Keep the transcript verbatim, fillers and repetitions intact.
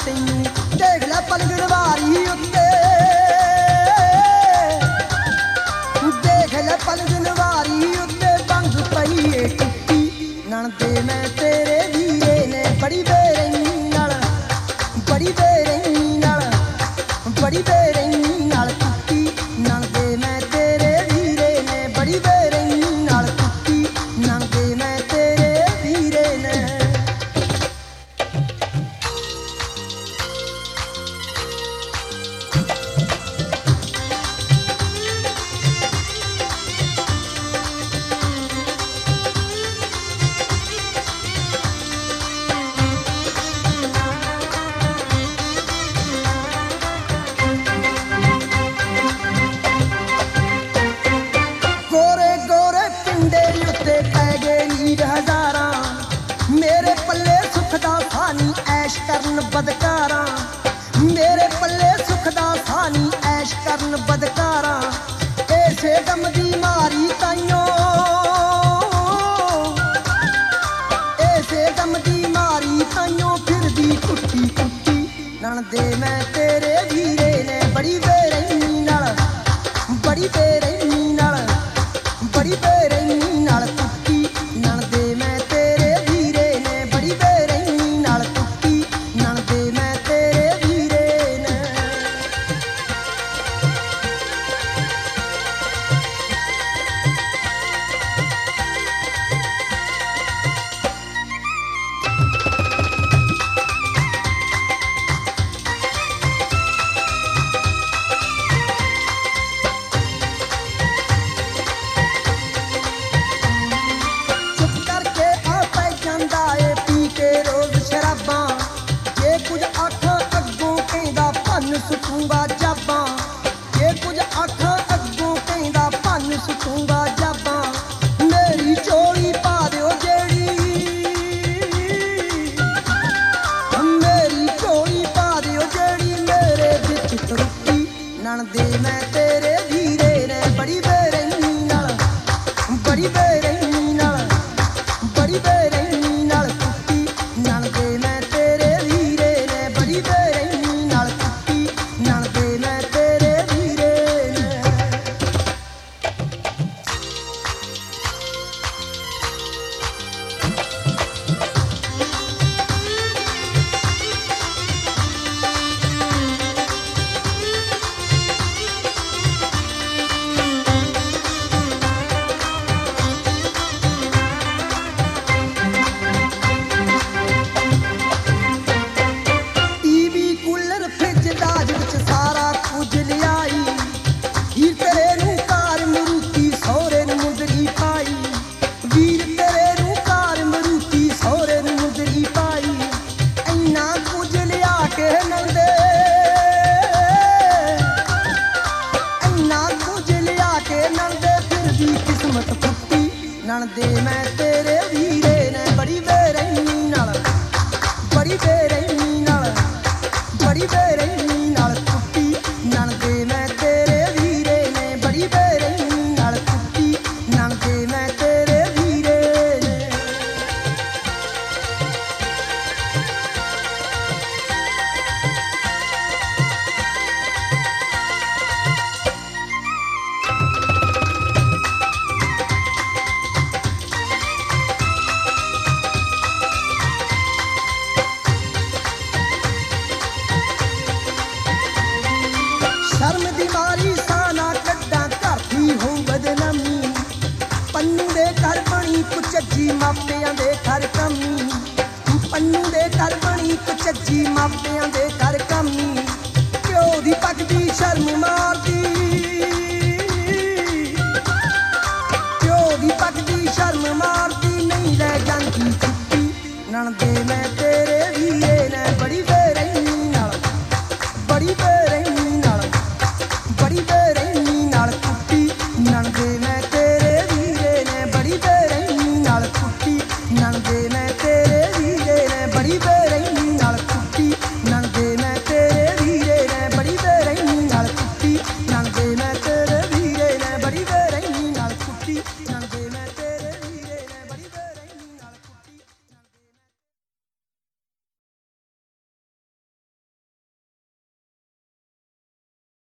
ਤੈਨੂੰ ਦੇਖ ਲੈ ਪਲਗੜ ਵਾਰੀ ਉੱਤੇ ਦੇਖ ਲੈ ਪਲਗੜ ਵਾਰੀ ਉੱਤੇ ਬੰਗ ਪਈ ਏ ਟੁੱਟੀ ਨਣਦੇ ਮੈਂ ਤੇਰੇ ਵੀਰੇ ਨੇ ਬੜੀ ਬੇਰਹਿਮੀ ਨਾਲ ਬੜੀ ਬੇਰਹਿਮੀ ਨਾਲ ਬੜੀ ਬੇਰਹਿਮੀ ਨਾਲ ਟੁੱਟੀ ਨਣਦੇ ਮੈਂ ਤੇਰੇ ਵੀਰੇ ਨੇ ਬੜੀ ਬੇਰਹਿਮੀ ਨਾਲ ਟੁੱਟੀ ਨਣਦੇ ਮੈਂ ਤੇਰੇ ਵੀਰੇ ਨੇ मेरे पल्ले सुख दा सानी ऐश करन बदकारा मेरे पल्ले सुख दा सानी ऐश करन बदकारा ऐसे गम दी मारी ताइयों ऐसे गम दी मारी ताइयों फिर दी टुट्टी टुट्टी नणदे मैं तेरे वीरे ने बड़ी बेरहमी नाल बड़ी बेरहमी नाल बड़ी बेरहमी नाल टुट्टी नणदे मैं सुखूंगा जाबा जे कुछ आखा अगों कहंदा भन सुखूंगा जाबा मेरी चोली पा दिओ जेड़ी मेरी चोली पा दिओ जेड़ी मेरे विच त्रुटी नणदे मैं तेरे वीरे ने बड़ी बेरहमी नाल बड़ी बेरहमी नाल बड़ी बेरहमी नाल टुट्टी नणदे मैं तेरे वीरे ने बड़ी बेरहमी नाल नणदे मैं तेरे वीरे ने टीवी कूलर फ्रिज दाज विच सारा कुछ लियाई वीर तेरे नूं कार मरूती सौरे नूं मुंदरी पाई वीर तेरे नूं कार मरूती सौरे नूं मुंदरी पाई इन्ना कुछ लिया के नणदे इन्ना कुछ लिया के नणदे फिर भी किस्मत फुटी नणदे मैं तेरे वीरे ने बड़ी बेरहमी नाल बड़ी बेरहमी नाल बड़ी बेरहमी नाल टुट्टी नणदे मैं तेरे वीरे ने बड़ी बेरहमी नाल टुट्टी नणदे मैं तेरे वीरे ने शर्म दी मारी साना कड्डा करती हूं बदनामी पन्नू दे घर बनी कुचज्जी मापियां दे घर कमी पन्नू दे घर बनी कुचज्जी मापियां दे घर कमी प्यो दी पकदी शर्म मारदी प्यो दी पकदी शर्म मारदी नहीं रह जांदी छुट्टी नणदे मैं तेरे वीरे ने बड़ी बेरहमी नाल बड़ी बेरहमी नाल बड़ी बेरहमी नाल टुट्टी नणदे मैं तेरे वीरे ने बड़ी बेरहमी नाल टुट्टी नणदे मैं तेरे वीरे ने बड़ी बेरहमी नाल टुट्टी नणदे मैं तेरे वीरे ने बड़ी बेरहमी नाल टुट्टी नणदे मैं तेरे वीरे ने बड़ी बेरहमी नाल टुट्टी नणदे मैं तेरे